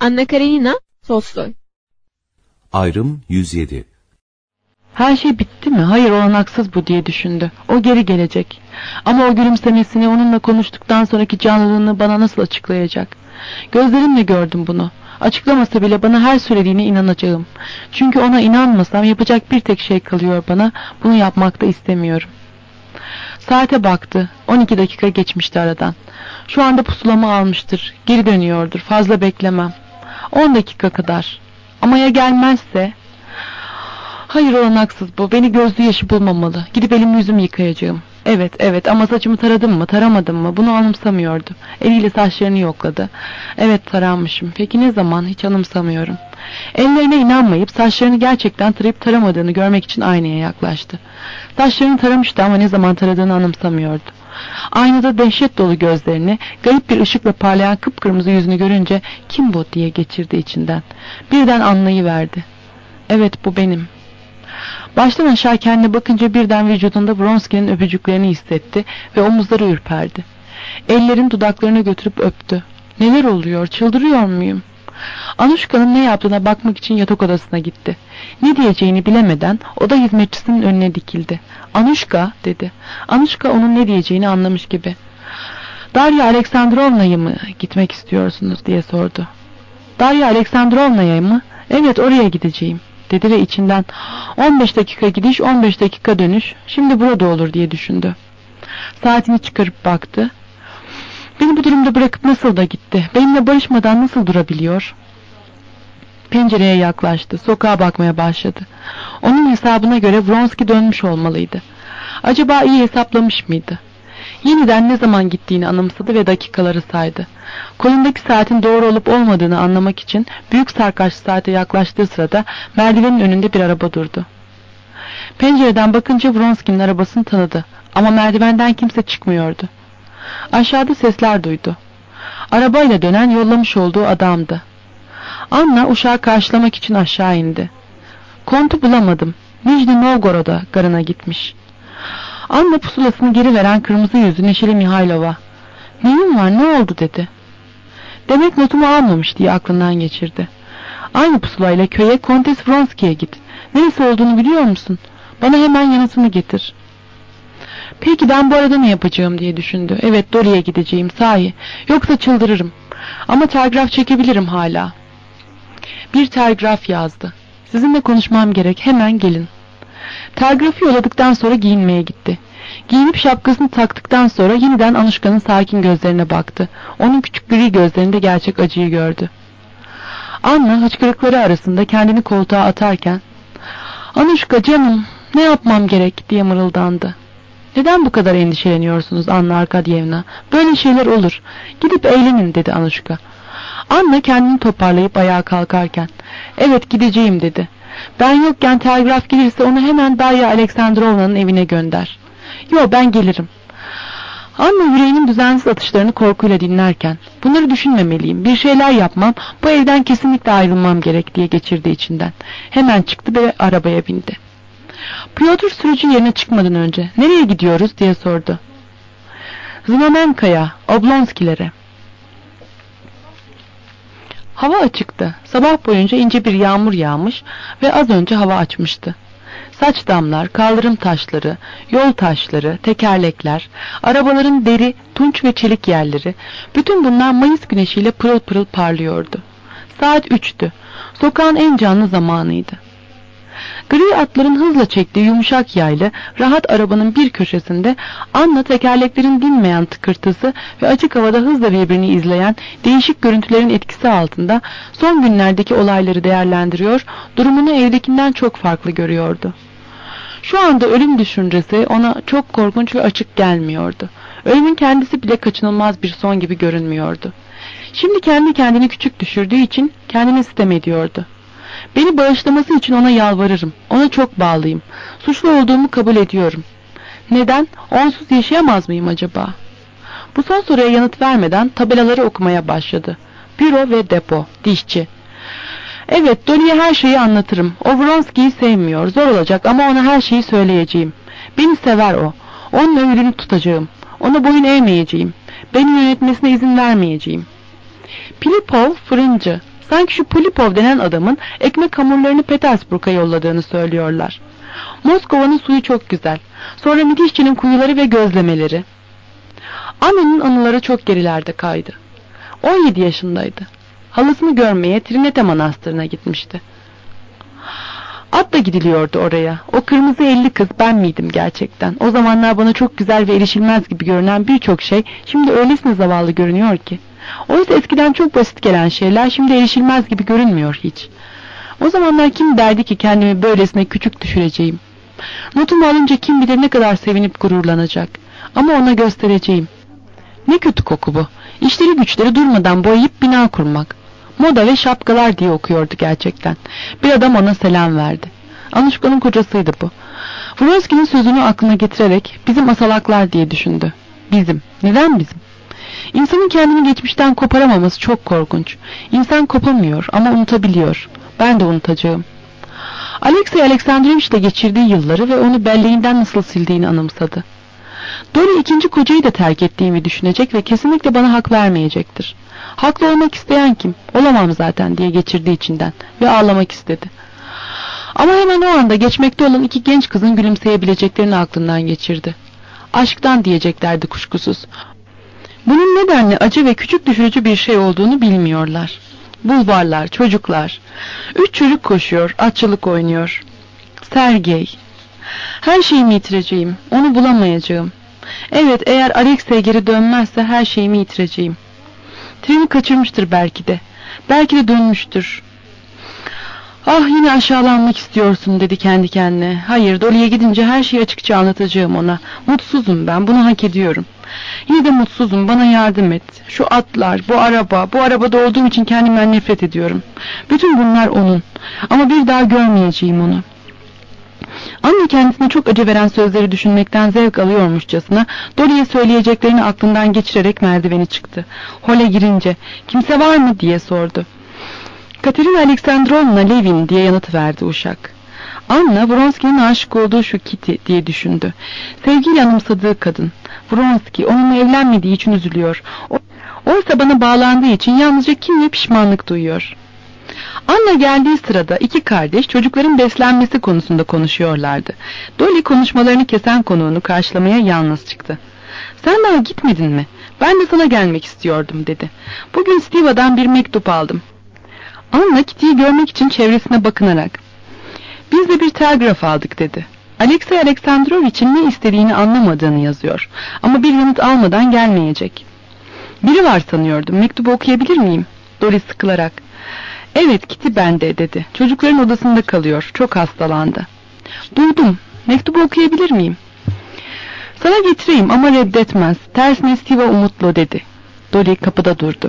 Anna Karenina Tolstoy. Ayrım 107. Her şey bitti mi? Hayır, olanaksız bu diye düşündü. O geri gelecek. Ama o gülümsemesini, onunla konuştuktan sonraki canlılığını bana nasıl açıklayacak? Gözlerimle gördüm bunu. Açıklamasa bile bana her söylediğine inanacağım. Çünkü ona inanmasam yapacak bir tek şey kalıyor bana. Bunu yapmak da istemiyorum. Saate baktı. 12 dakika geçmişti aradan. Şu anda pusulamı almıştır. Geri dönüyordur. Fazla beklemem. 10 dakika kadar. Ama ya gelmezse? Hayır, olanaksız bu. Beni gözlü yaşı bulmamalı. Gidip elimi yüzümü yıkayacağım. Evet ama saçımı taradım mı taramadım mı bunu anımsamıyordu. Eliyle saçlarını yokladı. Evet, taranmışım. Peki ne zaman? Hiç anımsamıyorum. Ellerine inanmayıp saçlarını gerçekten tarayıp taramadığını görmek için aynaya yaklaştı. Saçlarını taramıştı ama ne zaman taradığını anımsamıyordu. Aynada dehşet dolu gözlerini, garip bir ışıkla parlayan kıpkırmızı yüzünü görünce kim bu diye geçirdi içinden. Birden anlayıverdi. Evet, bu benim. Baştan aşağı kendine bakınca birden vücudunda Vronsky'nin öpücüklerini hissetti ve omuzları ürperdi. Ellerini dudaklarına götürüp öptü. Neler oluyor? Çıldırıyor muyum? Anuşka'nın ne yaptığına bakmak için yatak odasına gitti. Ne diyeceğini bilemeden oda hizmetçisinin önüne dikildi. Anuşka dedi. Anuşka onun ne diyeceğini anlamış gibi. Darya Aleksandrovna'ya mı gitmek istiyorsunuz diye sordu. Darya Aleksandrovna'ya mı? Evet, oraya gideceğim dedi ve içinden 15 dakika gidiş 15 dakika dönüş şimdi burada olur diye düşündü. Saatini çıkarıp baktı. Beni bu durumda bırakıp nasıl da gitti? Benimle barışmadan nasıl durabiliyor? Pencereye yaklaştı. Sokağa bakmaya başladı. Onun hesabına göre Vronsky dönmüş olmalıydı. Acaba iyi hesaplamış mıydı? Yeniden ne zaman gittiğini anımsadı ve dakikaları saydı. Kolundaki saatin doğru olup olmadığını anlamak için büyük sarkaçlı saate yaklaştığı sırada merdivenin önünde bir araba durdu. Pencereden bakınca Vronsky'nin arabasını tanıdı ama merdivenden kimse çıkmıyordu. Aşağıda sesler duydu. Arabayla dönen yollamış olduğu adamdı. Anna uşağı karşılamak için aşağı indi. Kontu bulamadım. Nijni Novgorod'a garına gitmiş. Anna pusulasını geri veren kırmızı yüzlü neşeli Mihailova. Neyin var, ne oldu dedi. Demek notumu almamış diye aklından geçirdi. Aynı pusulayla köye Kontes Vronsky'ye git. Neresi olduğunu biliyor musun? Bana hemen yanıtını getir. Peki ben bu arada ne yapacağım diye düşündü. Evet, Dolly'ye gideceğim sahi. Yoksa çıldırırım. Ama telgraf çekebilirim hala. Bir telgraf yazdı. Sizinle konuşmam gerek, hemen gelin. Telgrafı yolladıktan sonra giyinmeye gitti. Giyinip şapkasını taktıktan sonra yeniden Anuşka'nın sakin gözlerine baktı. Onun küçük gri gözlerinde gerçek acıyı gördü. Anna hıçkırıkları arasında kendini koltuğa atarken "Anuşka canım, ne yapmam gerek?" diye mırıldandı. "Neden bu kadar endişeleniyorsunuz Anna Arkadyevna? Böyle şeyler olur. Gidip eğlenin," dedi Anuşka. Anna kendini toparlayıp ayağa kalkarken "Evet, gideceğim," dedi. "Ben yokken telgraf gelirse onu hemen Darya Aleksandrovna'nın evine gönder." "Yo, ben gelirim." Anna yüreğinin düzensiz atışlarını korkuyla dinlerken "Bunları düşünmemeliyim, bir şeyler yapmam, bu evden kesinlikle ayrılmam gerek," diye geçirdi içinden. Hemen çıktı ve arabaya bindi. Pyotr sürücü yerine çıkmadan önce "Nereye gidiyoruz?" diye sordu. "Znamenka'ya, Oblonskilere." Hava açıktı. Sabah boyunca ince bir yağmur yağmış ve az önce hava açmıştı. Saç damlar, kaldırım taşları, yol taşları, tekerlekler, arabaların deri, tunç ve çelik yerleri, bütün bunlar Mayıs güneşiyle pırıl pırıl parlıyordu. Saat 3'tü. Sokağın en canlı zamanıydı. Gri atların hızla çektiği yumuşak yaylı, rahat arabanın bir köşesinde Anna tekerleklerin dinmeyen tıkırtısı ve açık havada hızla birbirini izleyen değişik görüntülerin etkisi altında son günlerdeki olayları değerlendiriyor, durumunu evdekinden çok farklı görüyordu. Şu anda ölüm düşüncesi ona çok korkunç ve açık gelmiyordu. Ölümün kendisi bile kaçınılmaz bir son gibi görünmüyordu. Şimdi kendi kendini küçük düşürdüğü için kendine sitem ediyordu. Beni bağışlaması için ona yalvarırım. Ona çok bağlıyım. Suçlu olduğumu kabul ediyorum. Neden? Onsuz yaşayamaz mıyım acaba? Bu son soruya yanıt vermeden tabelaları okumaya başladı. Büro ve depo, dişçi. Evet, Dolly'ye her şeyi anlatırım. O Vronsky'yi sevmiyor. Zor olacak ama ona her şeyi söyleyeceğim. Beni sever o. Onun ömrünü tutacağım. Ona boyun eğmeyeceğim. Beni yönetmesine izin vermeyeceğim. Pilipov fırıncı. Sanki şu Polipov denen adamın ekmek hamurlarını Petersburg'a yolladığını söylüyorlar. Moskova'nın suyu çok güzel. Sonra Mitişçi'nin kuyuları ve gözlemeleri. Anna'nın anıları çok gerilerde kaydı. 17 yaşındaydı. Halasını görmeye Trinete Manastırı'na gitmişti. Atla gidiliyordu oraya. O kırmızı elli kız ben miydim gerçekten? O zamanlar bana çok güzel ve erişilmez gibi görünen birçok şey şimdi öylesine zavallı görünüyor ki. Oysa eskiden çok basit gelen şeyler şimdi erişilmez gibi görünmüyor hiç. O zamanlar kim derdi ki kendimi böylesine küçük düşüreceğim? Notumu alınca kim bilir ne kadar sevinip gururlanacak. Ama ona göstereceğim. Ne kötü koku bu. İşleri güçleri durmadan boyayıp bina kurmak. Moda ve şapkalar diye okuyordu gerçekten. Bir adam ona selam verdi. Anuşka'nın kocasıydı bu. Vronsky'nin sözünü aklına getirerek bizim asalaklar diye düşündü. Bizim. Neden bizim? İnsanın kendini geçmişten koparamaması çok korkunç. İnsan kopamıyor ama unutabiliyor. Ben de unutacağım. Alexey Alexandrovich ile geçirdiği yılları ve onu belleğinden nasıl sildiğini anımsadı. Dolly ikinci kocayı da terk ettiğimi düşünecek ve kesinlikle bana hak vermeyecektir. Haklı olmak isteyen kim? Olamam zaten diye geçirdi içinden ve ağlamak istedi. Ama hemen o anda geçmekte olan iki genç kızın gülümseyebileceklerini aklından geçirdi. Aşktan diyeceklerdi kuşkusuz. Bunun nedenle acı ve küçük düşürücü bir şey olduğunu bilmiyorlar. Bulvarlar, çocuklar. 3 çocuk koşuyor, atçılık oynuyor. Sergey. Her şeyimi yitireceğim, onu bulamayacağım. Evet, eğer Alexey geri dönmezse her şeyimi yitireceğim. Treni kaçırmıştır belki de. Belki de dönmüştür. Ah, yine aşağılanmak istiyorsun dedi kendi kendine. Hayır, Dolly'ye gidince her şeyi açıkça anlatacağım ona. Mutsuzum ben, bunu hak ediyorum. Yine de mutsuzum, bana yardım et. Şu atlar, bu arabada olduğum için kendimden nefret ediyorum. Bütün bunlar onun. Ama bir daha görmeyeceğim onu. Anne kendisine çok acı veren sözleri düşünmekten zevk alıyormuşçasına Dolly'ye söyleyeceklerini aklından geçirerek merdiveni çıktı. Hole girince kimse var mı diye sordu. Katerina Alexandrovna Levin diye yanıt verdi uşak. Anna Vronsky'nin aşık olduğu şu Kitty diye düşündü. Sevgiyle anımsadığı kadın. Vronsky onunla evlenmediği için üzülüyor. Oysa bana bağlandığı için yalnızca kin ve pişmanlık duyuyor. Anna geldiği sırada iki kardeş çocukların beslenmesi konusunda konuşuyorlardı. Dolly konuşmalarını kesen konuğunu karşılamaya yalnız çıktı. Sen daha gitmedin mi? Ben de sana gelmek istiyordum dedi. Bugün Stiva'dan bir mektup aldım. Anna Kitty'yi görmek için çevresine bakınarak biz de bir telgraf aldık dedi. Alexey Alexandrovich'in ne istediğini anlamadığını yazıyor. Ama bir yanıt almadan gelmeyecek. Biri var sanıyordum. Mektubu okuyabilir miyim? Dolly sıkılarak. Evet Kitty bende dedi. Çocukların odasında kalıyor. Çok hastalandı. Duydum. Mektubu okuyabilir miyim? Sana getireyim ama reddetmez. Tersine Stiva umutlu dedi. Dolly kapıda durdu.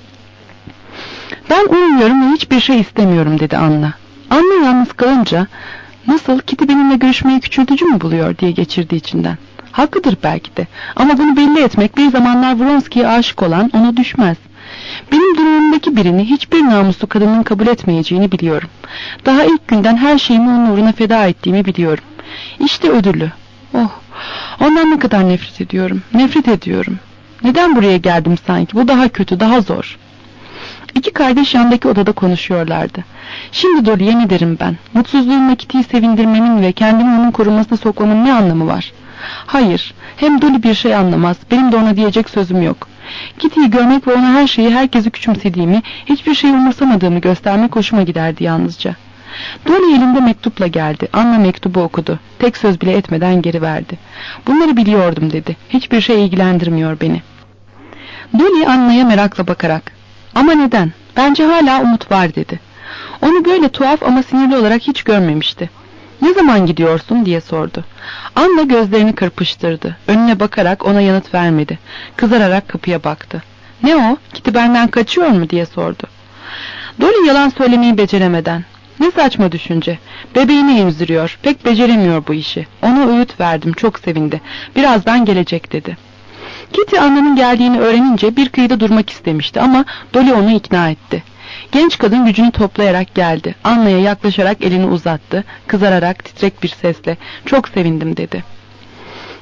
Ben uyumuyorum ve hiçbir şey istemiyorum dedi Anna. Anna yalnız kalınca nasıl Kitty benimle görüşmeyi küçültücü mü buluyor diye geçirdi içinden. Haklıdır belki de ama bunu belli etmek bir zamanlar Vronsky'ye aşık olan ona düşmez. Benim durumumdaki birini hiçbir namuslu kadının kabul etmeyeceğini biliyorum. Daha ilk günden her şeyimi onun uğruna feda ettiğimi biliyorum. İşte ödülü. Oh, ondan ne kadar nefret ediyorum. Nefret ediyorum. Neden buraya geldim sanki? Bu daha kötü, daha zor. İki kardeş yandaki odada konuşuyorlardı. Şimdi Dolly'ye ne derim ben? Mutsuzluğumla Kitty'yi sevindirmenin ve kendimi onun korumasına sokmamın ne anlamı var? Hayır, hem Dolly bir şey anlamaz. Benim de ona diyecek sözüm yok. Kitty'yi görmek ve ona her şeyi, herkesi küçümsediğimi, hiçbir şeyi umursamadığımı göstermek hoşuma giderdi yalnızca. Dolly elinde mektupla geldi. Anna mektubu okudu. Tek söz bile etmeden geri verdi. Bunları biliyordum dedi. Hiçbir şey ilgilendirmiyor beni. Dolly Anna'ya merakla bakarak ama neden? Bence hala umut var dedi. Onu böyle tuhaf ama sinirli olarak hiç görmemişti. Ne zaman gidiyorsun diye sordu. Anna gözlerini kırpıştırdı. Önüne bakarak ona yanıt vermedi. Kızararak kapıya baktı. Ne o? Kitty benden kaçıyor mu diye sordu. Dolly yalan söylemeyi beceremeden. Ne saçma düşünce. Bebeğini emziriyor. Pek beceremiyor bu işi. Ona öğüt verdim. Çok sevindi. Birazdan gelecek dedi. Kitty Anna'nın geldiğini öğrenince bir kıyıda durmak istemişti ama Dolly onu ikna etti. Genç kadın gücünü toplayarak geldi. Anna'ya yaklaşarak elini uzattı. Kızararak titrek bir sesle "Çok sevindim" dedi.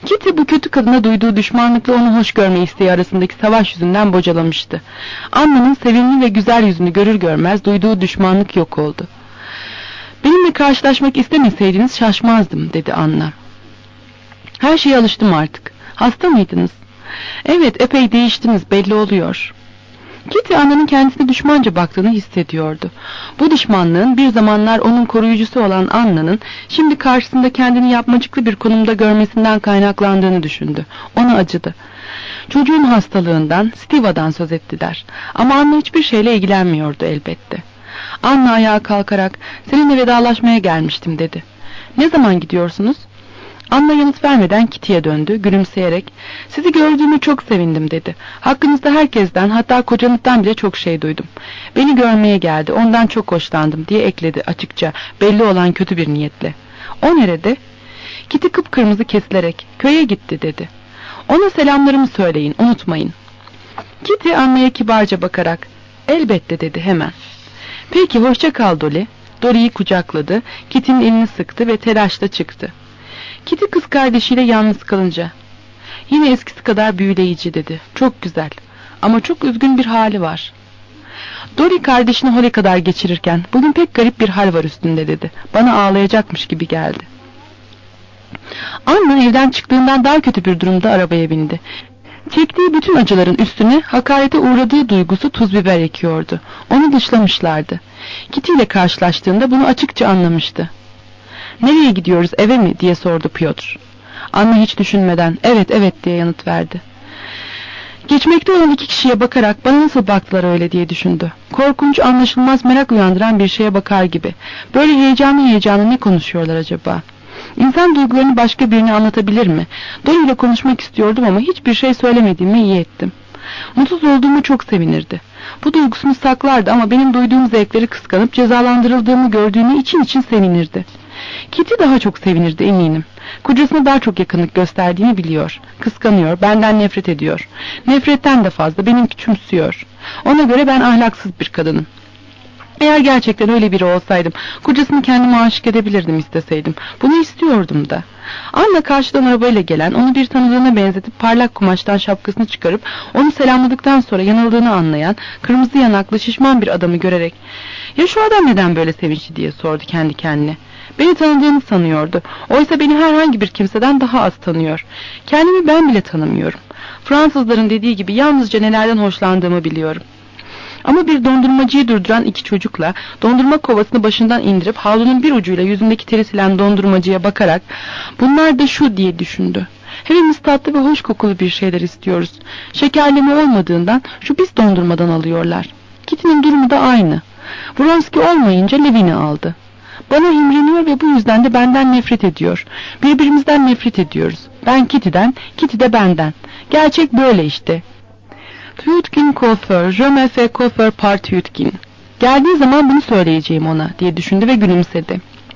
Kitty bu kötü kadına duyduğu düşmanlıkla onu hoş görme isteği arasındaki savaş yüzünden bocalamıştı. Anna'nın sevimli ve güzel yüzünü görür görmez duyduğu düşmanlık yok oldu. "Benimle karşılaşmak istemeseydiniz şaşmazdım," dedi Anna. "Her şeye alıştım artık. Hasta mıydınız?" "Evet, epey değiştiniz, belli oluyor." Kitty Anna'nın kendisine düşmanca baktığını hissediyordu. Bu düşmanlığın bir zamanlar onun koruyucusu olan Anna'nın şimdi karşısında kendini yapmacıklı bir konumda görmesinden kaynaklandığını düşündü. Ona acıdı. Çocuğun hastalığından, Stiva'dan söz ettiler. Ama Anna hiçbir şeyle ilgilenmiyordu elbette. Anna ayağa kalkarak "Seninle vedalaşmaya gelmiştim," dedi. "Ne zaman gidiyorsunuz?" Anna yanıt vermeden Kitty'ye döndü, gülümseyerek "Sizi gördüğüme çok sevindim," dedi. "Hakkınızda herkesten, hatta kocanızdan bile çok şey duydum. Beni görmeye geldi, ondan çok hoşlandım," diye ekledi açıkça, belli olan kötü bir niyetle. "O nerede?" Kitty kıpkırmızı kesilerek "Köye gitti," dedi. "Ona selamlarımı söyleyin, unutmayın." Kitty Anna'ya kibarca bakarak "Elbette," dedi hemen. "Peki, hoşça kal Dolly." Dolly'yi kucakladı, Kitty'nin elini sıktı ve telaşla çıktı. Kitty kız kardeşiyle yalnız kalınca "Yine eskisi kadar büyüleyici," dedi. "Çok güzel ama çok üzgün bir hali var." Dolly kardeşini Holly kadar geçirirken "Bugün pek garip bir hal var üstünde," dedi. "Bana ağlayacakmış gibi geldi." Anna evden çıktığından daha kötü bir durumda arabaya bindi. Çektiği bütün acıların üstüne hakarete uğradığı duygusu tuz biber ekiyordu. Onu dışlamışlardı. Kitty ile karşılaştığında bunu açıkça anlamıştı. "Nereye gidiyoruz, eve mi?" diye sordu Piotr. Anna hiç düşünmeden "Evet, evet," diye yanıt verdi. Geçmekte olan iki kişiye bakarak "Bana nasıl baktılar öyle?" diye düşündü. Korkunç, anlaşılmaz merak uyandıran bir şeye bakar gibi. Böyle heyecanlı ne konuşuyorlar acaba? İnsan duygularını başka birine anlatabilir mi? Dolly ile konuşmak istiyordum ama hiçbir şey söylemediğime iyi ettim. Mutsuz olduğumu çok sevinirdi. Bu duygusunu saklardı ama benim duyduğum zevkleri kıskanıp cezalandırıldığımı gördüğünü için sevinirdi. Kitty daha çok sevinirdi eminim. Kocasına daha çok yakınlık gösterdiğini biliyor. Kıskanıyor, benden nefret ediyor. Nefretten de fazla beni küçümsüyor. Ona göre ben ahlaksız bir kadınım. Eğer gerçekten öyle biri olsaydım, kocasını kendime aşık edebilirdim isteseydim. Bunu istiyordum da. Anna karşıdan arabayla gelen, onu bir tanıdığına benzetip parlak kumaştan şapkasını çıkarıp onu selamladıktan sonra yanıldığını anlayan, kırmızı yanaklı şişman bir adamı görerek "Ya şu adam neden böyle sevinçli?" diye sordu kendi kendine. Beni tanıdığını sanıyordu. Oysa beni herhangi bir kimseden daha az tanıyor. Kendimi ben bile tanımıyorum. Fransızların dediği gibi yalnızca nelerden hoşlandığımı biliyorum. Ama bir dondurmacıyı durduran iki çocukla dondurma kovasını başından indirip havlunun bir ucuyla yüzündeki teri silen dondurmacıya bakarak "Bunlar da şu," diye düşündü. "Hepimiz tatlı ve hoş kokulu bir şeyler istiyoruz. Şekerleme olmadığından şu pis dondurmadan alıyorlar." Kitty'nin durumu da aynı. Vronski olmayınca Levin'i aldı. Bana imreniyor ve bu yüzden de benden nefret ediyor. Birbirimizden nefret ediyoruz. Ben Kitty'den, Kitty de benden. Gerçek böyle işte. Tüyutkin kuaför, je me fais coiffeur par Tüyutkin. Geldiği zaman bunu söyleyeceğim ona diye düşündü ve gülümsedi.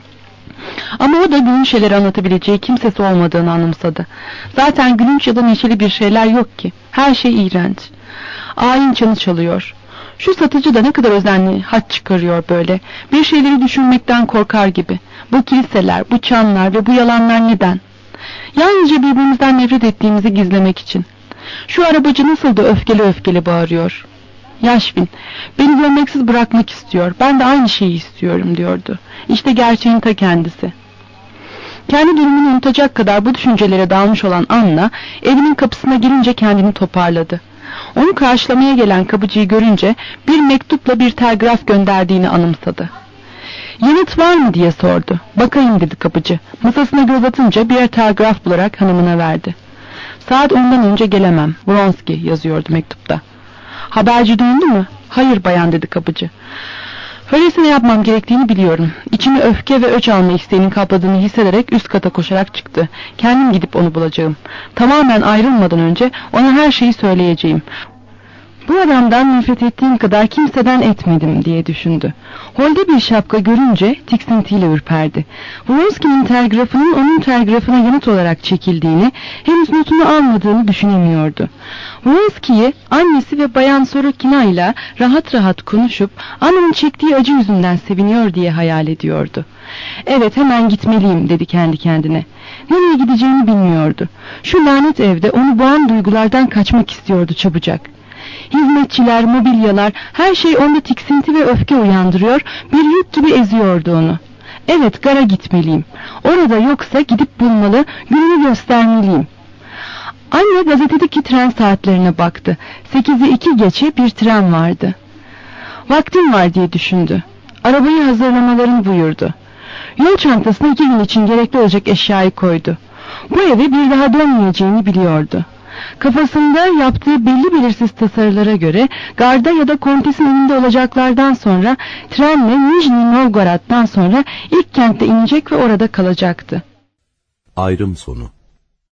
Ama o da gülünç şeyleri anlatabileceği kimsesi olmadığını anımsadı. Zaten gülünç ya da neşeli bir şeyler yok ki. Her şey iğrenç. Ayin çanı çalıyor. Şu satıcı da ne kadar özenli haç çıkarıyor böyle. Bir şeyleri düşünmekten korkar gibi. Bu kiliseler, bu çanlar ve bu yalanlar neden? Yalnızca birbirimizden nefret ettiğimizi gizlemek için. Şu arabacı nasıl da öfkeli öfkeli bağırıyor. Yashvin, beni gömleksiz bırakmak istiyor. Ben de aynı şeyi istiyorum diyordu. İşte gerçeğin ta kendisi. Kendi durumunu unutacak kadar bu düşüncelere dalmış olan Anna, evinin kapısına girince kendini toparladı. Onu karşılamaya gelen kapıcıyı görünce bir mektupla bir telgraf gönderdiğini anımsadı. "Yanıt var mı?" diye sordu. "Bakayım," dedi kapıcı. Masasına göz atınca bir telgraf bularak hanımına verdi. "Saat 10'dan önce gelemem. Vronski," yazıyordu mektupta. "Haberci döndü mü?" "Hayır bayan," dedi kapıcı. "Öylesine yapmam gerektiğini biliyorum." İçimi öfke ve öç alma isteğinin kapladığını hissederek üst kata koşarak çıktı. "Kendim gidip onu bulacağım. Tamamen ayrılmadan önce ona her şeyi söyleyeceğim. Bu adamdan nefret ettiğim kadar kimseden etmedim diye düşündü. Holde bir şapka görünce tiksintiyle ürperdi. Wronski'nin telgrafının onun telgrafına yanıt olarak çekildiğini, henüz notunu almadığını düşünemiyordu. Wronski'yi annesi ve Bayan Sorokina ile rahat rahat konuşup Anna'nın çektiği acı yüzünden seviniyor diye hayal ediyordu. Evet, hemen gitmeliyim dedi kendi kendine. Nereye gideceğini bilmiyordu. Şu lanet evde onu boğan duygulardan kaçmak istiyordu çabucak. Hizmetçiler, mobilyalar, her şey onda tiksinti ve öfke uyandırıyor, bir yük gibi eziyordu onu. Evet, gara gitmeliyim. Orada yoksa gidip bulmalı, gününü göstermeliyim. Anne gazetedeki tren saatlerine baktı. 8'i 2 geçe bir tren vardı. Vaktim var diye düşündü. Arabayı hazırlamalarını buyurdu. Yol çantasına 2 gün için gerekli olacak eşyayı koydu. Bu eve bir daha dönmeyeceğini biliyordu. Kafasında yaptığı belli belirsiz tasarılara göre garda ya da kontesin önünde olacaklardan sonra trenle Nijni Novgorod'dan sonra ilk kentte inecek ve orada kalacaktı. Ayrım sonu.